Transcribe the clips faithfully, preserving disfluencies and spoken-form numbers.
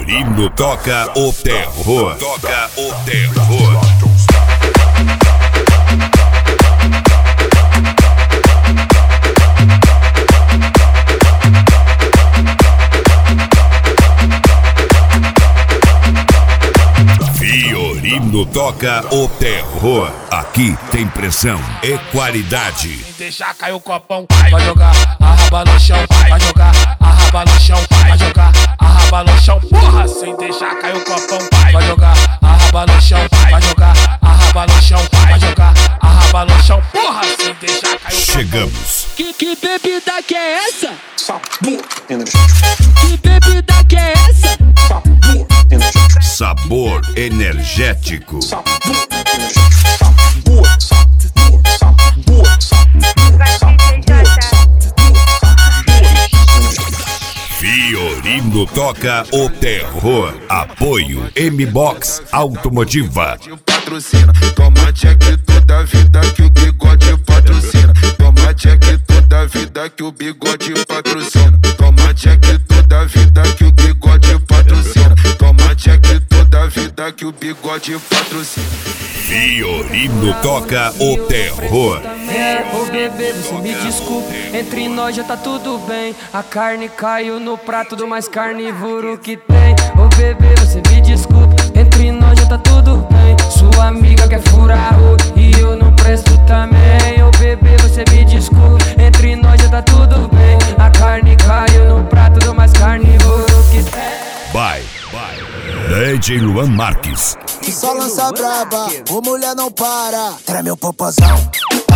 Fiorino toca o terror. Toca o terror. Fiorino toca o terror. Aqui tem pressão e qualidade. Deixa cair o copão, vai jogar a raba no chão, vai jogar a raba no chão, vai jogar a raba no chão, porra, sem deixar cair o copão, vai jogar a raba no chão, vai jogar a raba no chão, vai jogar a raba no chão, porra, sem deixar cair o copão. Chegamos. Que, que bebida que é essa? Sabor Que bebida que é essa? Sabor energético. Sabor Sabor, sabor, sabor, Fiorino toca o terror. Apoio M-Box Automotiva. Patrocina, toma check toda a vida que o bigode patrocina. Toma check toda a vida que o bigode patrocina. Toma check toda a vida que o bigode patrocina. Toma check toda a vida que o bigode patrocina. Fiorino toca o terror. É, ô bebê, você me desculpe, entre nós já tá tudo bem. A carne caiu no prato do mais carnívoro que tem. Ô bebê, você me desculpe, entre nós já tá tudo bem. Sua amiga quer furar o e eu não presto também. Ô bebê, você me desculpe, entre nós já tá tudo bem. A carne caiu no prato do mais carnívoro que tem. Bye, bye. D J Luan Marques. Que só lança braba, ô mulher não para. Treme o popozão.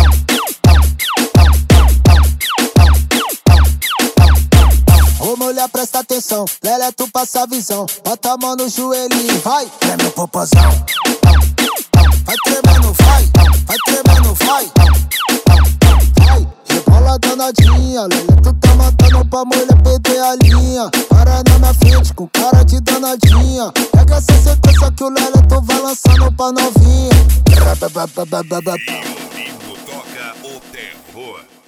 Ô mulher presta atenção, Lelé tu passa a visão. Bota a mão no joelhinho, vai. Treme o popozão. Vai tremendo, vai. Vai tremendo, vai. Vai, rebola danadinha. Lelé tu tá matando pra mulher perder a linha. Para na minha frente com cara de danadinha. Pega essa sequência que o Lelé tu vai lançando pra novinha. Fiorino toca o terror.